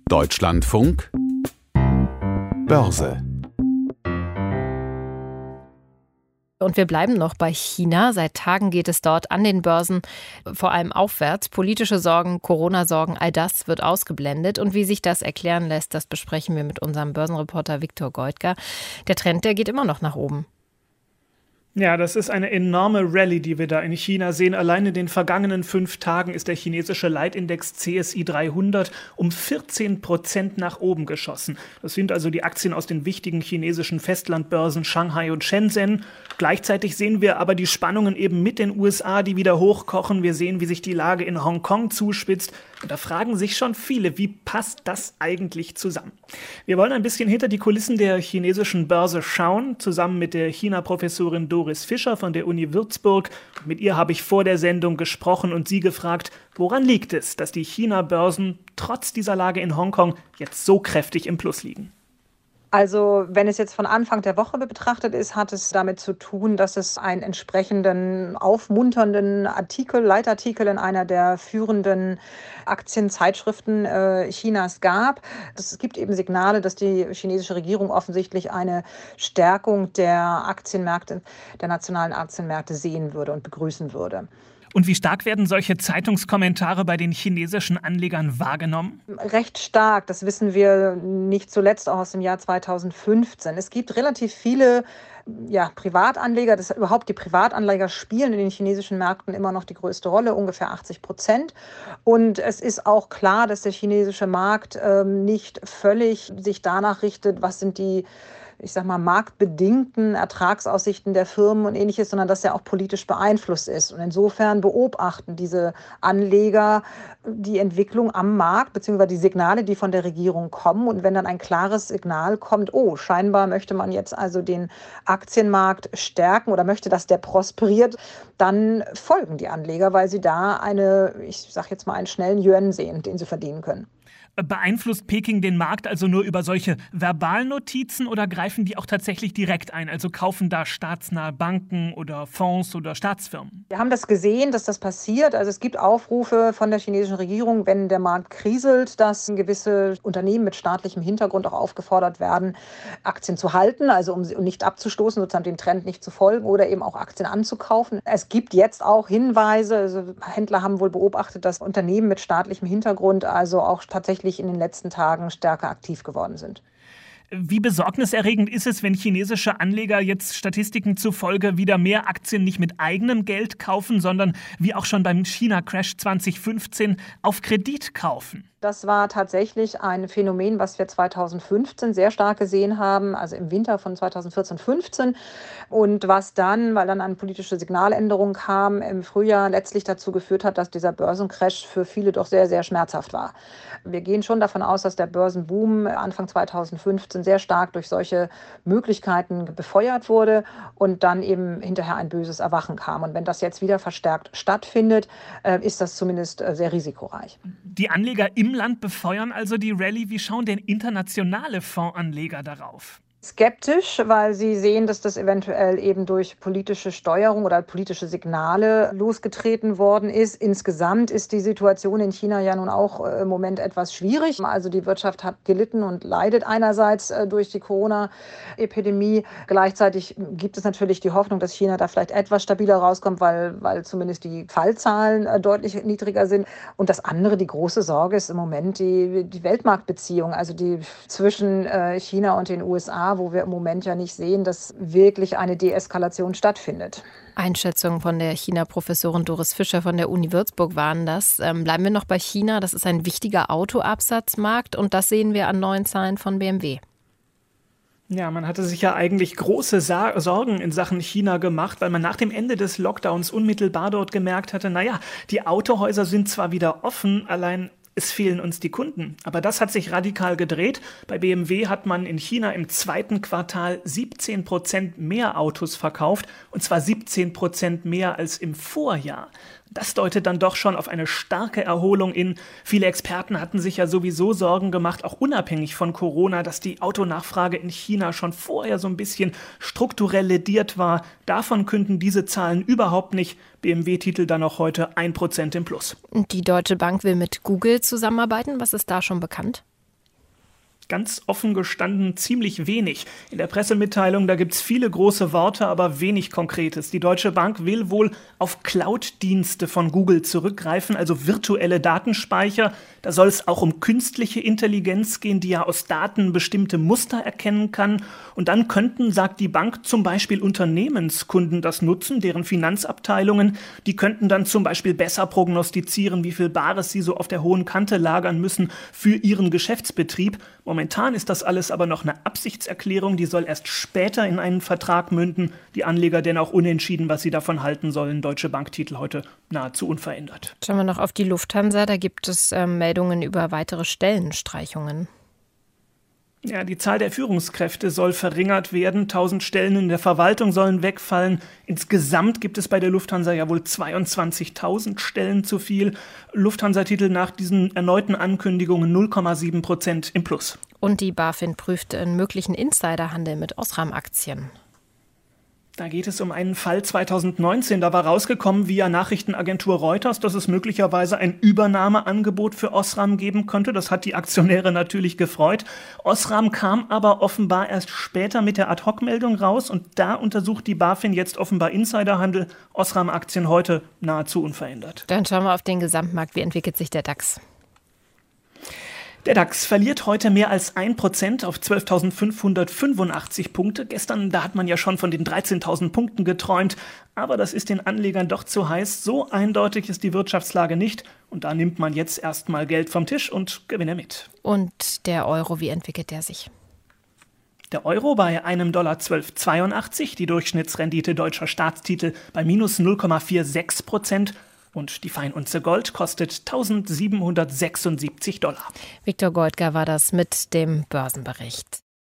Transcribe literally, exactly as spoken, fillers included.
Deutschlandfunk Börse. Und wir bleiben noch bei China. Seit Tagen geht es dort an den Börsen vor allem aufwärts. Politische Sorgen, Corona-Sorgen, all das wird ausgeblendet. Und wie sich das erklären lässt, das besprechen wir mit unserem Börsenreporter Viktor Goldger. Der Trend, der geht immer noch nach oben. Ja, das ist eine enorme Rallye, die wir da in China sehen. Allein in den vergangenen fünf Tagen ist der chinesische Leitindex C S I dreihundert um vierzehn Prozent nach oben geschossen. Das sind also die Aktien aus den wichtigen chinesischen Festlandbörsen Shanghai und Shenzhen. Gleichzeitig sehen wir aber die Spannungen eben mit den U S A, die wieder hochkochen. Wir sehen, wie sich die Lage in Hongkong zuspitzt. Und da fragen sich schon viele, wie passt das eigentlich zusammen? Wir wollen ein bisschen hinter die Kulissen der chinesischen Börse schauen, zusammen mit der China-Professorin Doris Fischer von der Uni Würzburg. Mit ihr habe ich vor der Sendung gesprochen und sie gefragt, woran liegt es, dass die China-Börsen trotz dieser Lage in Hongkong jetzt so kräftig im Plus liegen? Also wenn es jetzt von Anfang der Woche betrachtet ist, hat es damit zu tun, dass es einen entsprechenden aufmunternden Artikel, Leitartikel in einer der führenden Aktienzeitschriften äh, Chinas gab. Es gibt eben Signale, dass die chinesische Regierung offensichtlich eine Stärkung der Aktienmärkte, der nationalen Aktienmärkte sehen würde und begrüßen würde. Und wie stark werden solche Zeitungskommentare bei den chinesischen Anlegern wahrgenommen? Recht stark, das wissen wir nicht zuletzt auch aus dem Jahr zweitausendfünfzehn. Es gibt relativ viele ja, Privatanleger, das überhaupt die Privatanleger spielen in den chinesischen Märkten immer noch die größte Rolle, ungefähr achtzig Prozent. Und es ist auch klar, dass der chinesische Markt ähm, nicht völlig sich danach richtet, was sind die ich sag mal, marktbedingten Ertragsaussichten der Firmen und ähnliches, sondern dass er auch politisch beeinflusst ist. Und insofern beobachten diese Anleger die Entwicklung am Markt, beziehungsweise die Signale, die von der Regierung kommen. Und wenn dann ein klares Signal kommt, oh, scheinbar möchte man jetzt also den Aktienmarkt stärken oder möchte, dass der prosperiert, dann folgen die Anleger, weil sie da eine, ich sag jetzt mal, einen schnellen Yuan sehen, den sie verdienen können. Beeinflusst Peking den Markt also nur über solche Verbalnotizen oder greifen die auch tatsächlich direkt ein? Also kaufen da staatsnahe Banken oder Fonds oder Staatsfirmen? Wir haben das gesehen, dass das passiert. Also es gibt Aufrufe von der chinesischen Regierung, wenn der Markt kriselt, dass gewisse Unternehmen mit staatlichem Hintergrund auch aufgefordert werden, Aktien zu halten, also um sie nicht abzustoßen, sozusagen dem Trend nicht zu folgen oder eben auch Aktien anzukaufen. Es gibt jetzt auch Hinweise, also Händler haben wohl beobachtet, dass Unternehmen mit staatlichem Hintergrund also auch tatsächlich in den letzten Tagen stärker aktiv geworden sind. Wie besorgniserregend ist es, wenn chinesische Anleger jetzt Statistiken zufolge wieder mehr Aktien nicht mit eigenem Geld kaufen, sondern wie auch schon beim China-Crash zwanzig fünfzehn auf Kredit kaufen? Das war tatsächlich ein Phänomen, was wir zweitausendfünfzehn sehr stark gesehen haben, also im Winter von zweitausendvierzehn fünfzehn. Und was dann, weil dann eine politische Signaländerung kam, im Frühjahr letztlich dazu geführt hat, dass dieser Börsencrash für viele doch sehr, sehr schmerzhaft war. Wir gehen schon davon aus, dass der Börsenboom Anfang zweitausendfünfzehn sehr stark durch solche Möglichkeiten befeuert wurde und dann eben hinterher ein böses Erwachen kam. Und wenn das jetzt wieder verstärkt stattfindet, ist das zumindest sehr risikoreich. Die Anleger im Land befeuern also die Rallye. Wie schauen denn internationale Fondsanleger darauf? Skeptisch, weil sie sehen, dass das eventuell eben durch politische Steuerung oder politische Signale losgetreten worden ist. Insgesamt ist die Situation in China ja nun auch im Moment etwas schwierig. Also die Wirtschaft hat gelitten und leidet einerseits durch die Corona-Epidemie. Gleichzeitig gibt es natürlich die Hoffnung, dass China da vielleicht etwas stabiler rauskommt, weil, weil zumindest die Fallzahlen deutlich niedriger sind. Und das andere, die große Sorge ist im Moment die, die Weltmarktbeziehung, also die zwischen China und den U S A, wo wir im Moment ja nicht sehen, dass wirklich eine Deeskalation stattfindet. Einschätzungen von der China-Professorin Doris Fischer von der Uni Würzburg waren das. Ähm, bleiben wir noch bei China. Das ist ein wichtiger Autoabsatzmarkt und das sehen wir an neuen Zahlen von B M W. Ja, man hatte sich ja eigentlich große Sa- Sorgen in Sachen China gemacht, weil man nach dem Ende des Lockdowns unmittelbar dort gemerkt hatte, naja, die Autohäuser sind zwar wieder offen, allein es fehlen uns die Kunden. Aber das hat sich radikal gedreht. Bei B M W hat man in China im zweiten Quartal siebzehn Prozent mehr Autos verkauft, und zwar siebzehn Prozent mehr als im Vorjahr. Das deutet dann doch schon auf eine starke Erholung in. Viele Experten hatten sich ja sowieso Sorgen gemacht, auch unabhängig von Corona, dass die Autonachfrage in China schon vorher so ein bisschen strukturell lediert war. Davon künden diese Zahlen überhaupt nicht. B M W titelt dann noch heute ein Prozent im Plus. Und die Deutsche Bank will mit Google zusammenarbeiten. Was ist da schon bekannt? Ganz offen gestanden ziemlich wenig. In der Pressemitteilung, da gibt es viele große Worte, aber wenig Konkretes. Die Deutsche Bank will wohl auf Cloud-Dienste von Google zurückgreifen, also virtuelle Datenspeicher. Da soll es auch um künstliche Intelligenz gehen, die ja aus Daten bestimmte Muster erkennen kann. Und dann könnten, sagt die Bank, zum Beispiel Unternehmenskunden das nutzen, deren Finanzabteilungen. Die könnten dann zum Beispiel besser prognostizieren, wie viel Bares sie so auf der hohen Kante lagern müssen für ihren Geschäftsbetrieb. Momentan ist das alles aber noch eine Absichtserklärung, die soll erst später in einen Vertrag münden. Die Anleger denn auch unentschieden, was sie davon halten sollen. Deutsche Bank-Titel heute nahezu unverändert. Schauen wir noch auf die Lufthansa, da gibt es äh, Meldungen über weitere Stellenstreichungen. Ja, die Zahl der Führungskräfte soll verringert werden. Tausend Stellen in der Verwaltung sollen wegfallen. Insgesamt gibt es bei der Lufthansa ja wohl zweiundzwanzigtausend Stellen zu viel. Lufthansa-Titel nach diesen erneuten Ankündigungen null Komma sieben Prozent im Plus. Und die BaFin prüft einen möglichen Insiderhandel mit Osram-Aktien. Da geht es um einen Fall zweitausendneunzehn. Da war rausgekommen via Nachrichtenagentur Reuters, dass es möglicherweise ein Übernahmeangebot für Osram geben könnte. Das hat die Aktionäre natürlich gefreut. Osram kam aber offenbar erst später mit der Ad-Hoc-Meldung raus. Und da untersucht die BaFin jetzt offenbar Insiderhandel. Osram-Aktien heute nahezu unverändert. Dann schauen wir auf den Gesamtmarkt. Wie entwickelt sich der DAX? Der DAX verliert heute mehr als ein Prozent auf zwölftausendfünfhundertfünfundachtzig Punkte. Gestern, da hat man ja schon von den dreizehntausend Punkten geträumt. Aber das ist den Anlegern doch zu heiß. So eindeutig ist die Wirtschaftslage nicht. Und da nimmt man jetzt erstmal Geld vom Tisch und Gewinne mit. Und der Euro, wie entwickelt der sich? Der Euro bei einem Dollar zwölf Komma zweiundachtzig. Die Durchschnittsrendite deutscher Staatstitel bei minus null Komma sechsundvierzig Prozent. Und die Feinunze Gold kostet tausendsiebenhundertsechsundsiebzig Dollar. Viktor Goldgar war das mit dem Börsenbericht.